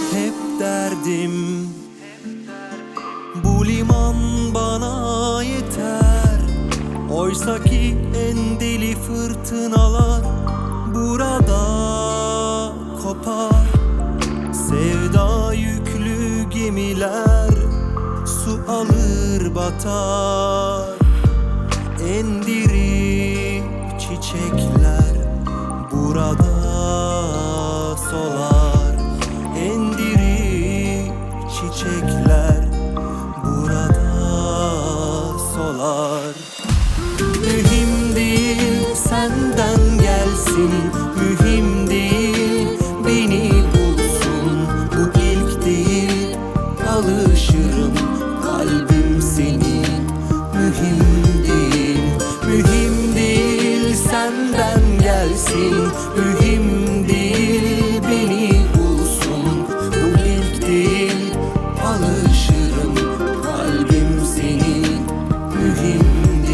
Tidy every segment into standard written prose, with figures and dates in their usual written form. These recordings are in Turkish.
Hep derdim bu liman bana yeter. Oysaki en deli fırtınalar burada kopar. Sevda yüklü gemiler su alır batar. En diri çiçekler burada solar. En diri çiçekler burada solar. Mühim değil senden gelsin, mühim değil beni bulsun. Bu ilk değil, alışırım kalbim senin. Mühim değil, mühim değil senden gelsin, mühim değil beni bulsun. Bu ilk değil, alışırım kalbim senin. Mühim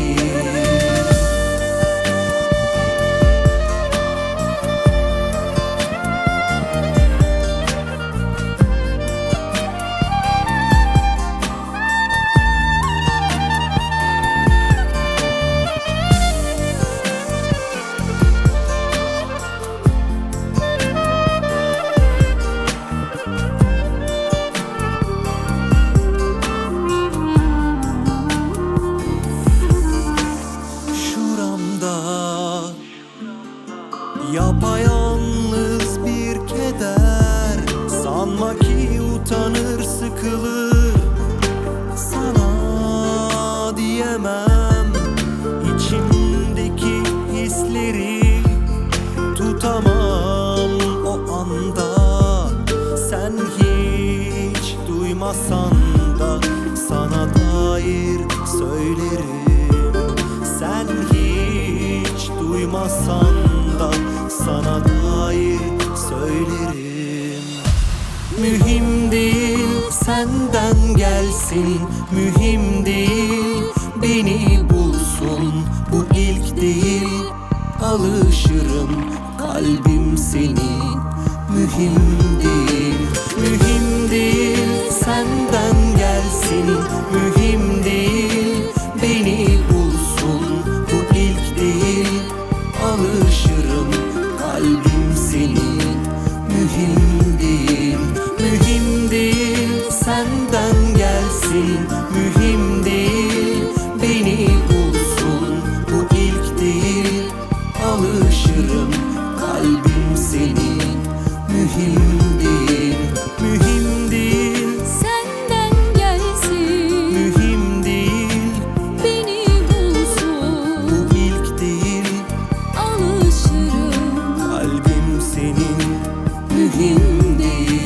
yapayalnız bir keder. Sanma ki utanır sıkılır, sana diyemem. İçimdeki hisleri tutamam o anda. Sen hiç duymasan da sana dair söylerim. Sen hiç duymasan da sana dair söylerim. Mühim değil senden gelsin, mühim değil beni bulsun. Bu ilk değil, alışırım kalbim senin. Mühim değil, mühim değil senden gelsin, mühim değil beni bulsun. Bu ilk değil, alışırım kalbim senin. Mühim değil, mühim değil senden gelsin, mühim değil beni bulsun. Bu ilk değil, alışırım kalbim senin. Mühim değil, mühim değil senden gelsin, mühim değil beni bulsun. bu ilk değil, Alışırım kalbim senin. mühim değil.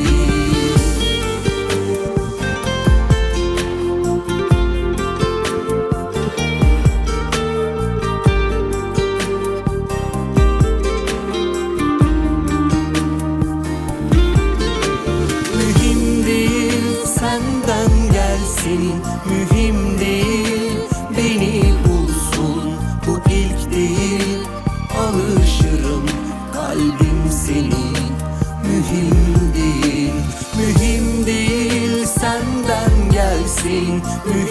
Mühim değil senden gelsin, mühim değil beni bulsun. Bu ilk değil, alışırım kalbim senin. Mühim değil, mühim değil senden gelsin, mühim